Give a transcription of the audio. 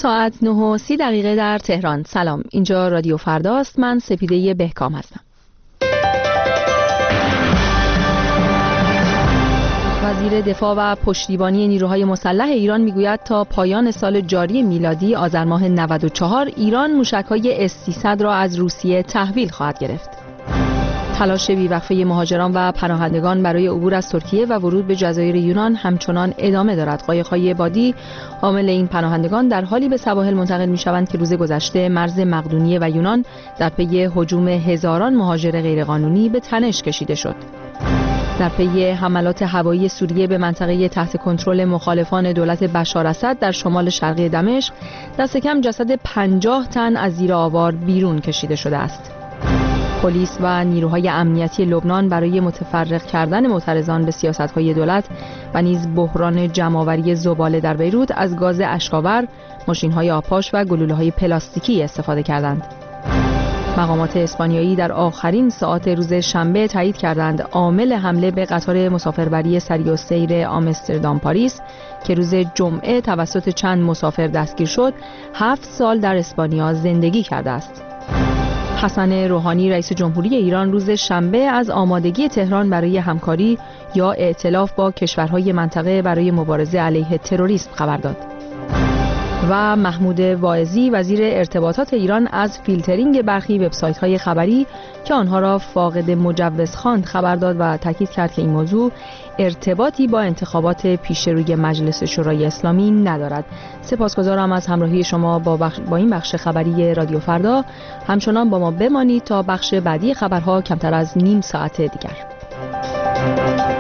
ساعت 9:30 در تهران. سلام، اینجا رادیو فرداست. من سپیده بهکام هستم. وزیر دفاع و پشتیبانی نیروهای مسلح ایران میگوید تا پایان سال جاری میلادی آذر ماه 94 ایران موشک‌های S-300 را از روسیه تحویل خواهد گرفت. تلاش بیوقفه مهاجران و پناهندگان برای عبور از ترکیه و ورود به جزایر یونان همچنان ادامه دارد. قایق‌های بادی حامل این پناهندگان در حالی به سواحل منتقل می‌شوند که روز گذشته مرز مقدونیه و یونان در پی هجوم هزاران مهاجر غیرقانونی به تنش کشیده شد. در پی حملات هوایی سوریه به منطقه تحت کنترل مخالفان دولت بشار اسد در شمال شرقی دمشق دست کم جسد 50 تن از زیر آوار بیرون کشیده شده است. پلیس و نیروهای امنیتی لبنان برای متفرق کردن معترضان به سیاست‌های دولت و نیز بحران جمع‌آوری زباله در بیروت از گاز اشک‌آور، ماشین‌های آبپاش و گلوله‌های پلاستیکی استفاده کردند. مقامات اسپانیایی در آخرین ساعات روز شنبه تایید کردند عامل حمله به قطار مسافربری سری السیر آمستردام پاریس که روز جمعه توسط چند مسافر دستگیر شد، 7 سال در اسپانیا زندگی کرده است. حسن روحانی رئیس جمهوری ایران روز شنبه از آمادگی تهران برای همکاری یا ائتلاف با کشورهای منطقه برای مبارزه علیه تروریسم خبر داد. و محمود واعظی وزیر ارتباطات ایران از فیلترینگ برخی وبسایت‌های خبری که آنها را فاقد مجوز خواند خبر داد و تاکید کرد که این موضوع ارتباطی با انتخابات پیش روی مجلس شورای اسلامی ندارد. سپاسگزارم از همراهی شما با این بخش خبری رادیو فردا. همچنان با ما بمانید تا بخش بعدی خبرها کمتر از نیم ساعت دیگر.